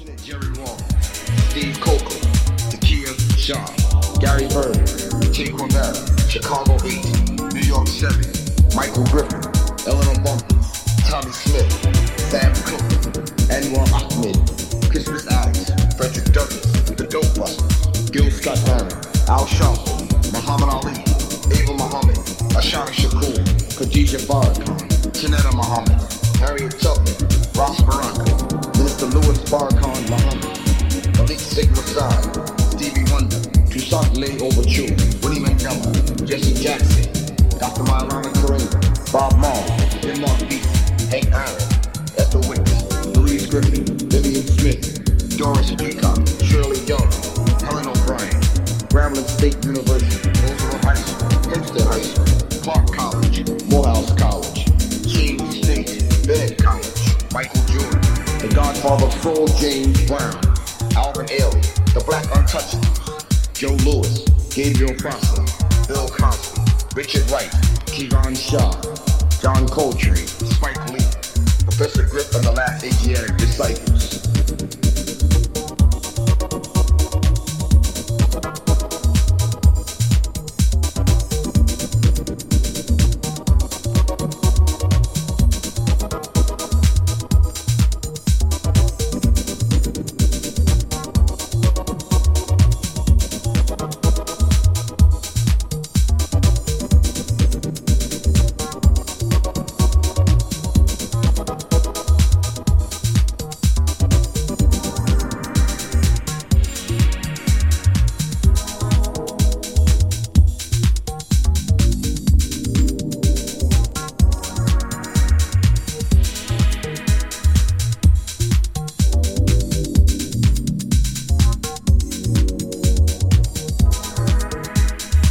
Jerry Wall, Steve Coker, Takia Shaw, Gary Bird, Jay Cornell, Chicago 8, New York 7, Michael Griffin, Eleanor Bumpers, Tommy Smith, Sam Cooke, Anwar Ahmed, Christmas Alex, Frederick Douglass, The Dope Busters, Gil Scott Heron, Al Sharpton, Muhammad Ali, Ava Muhammad, Ashana Shakur, Khadija Farrakhan, Janetta Muhammad, Harriet Tubman, Ross Baraka, Minister Louis Farrakhan Muhammad, Malik Sigma Saad, Stevie Wonder, Toussaint Leigh Overture, Winnie Mandela, Jesse Jackson, Dr. Maulana Kareem, Bob Marley, Jim Mark Beaton, Hank Aaron, Ethel Wickes, Louise Griffin, Vivian Smith, Doris Peacock, Shirley Young, Helen O'Brien, Grambling State University, Roosevelt High School, Hempstead High School, Clark College, Morehouse College, King State, Bennett College, Michael Jordan, the Godfather of Soul James Brown, Alvin Ailey, the Black Untouchables, Joe Lewis, Gabriel Prosper, Bill Cosby, Richard Wright, Kevon Shaw, John Coltrane, Spike Lee, Professor Griff and the Last Asiatic Disciples,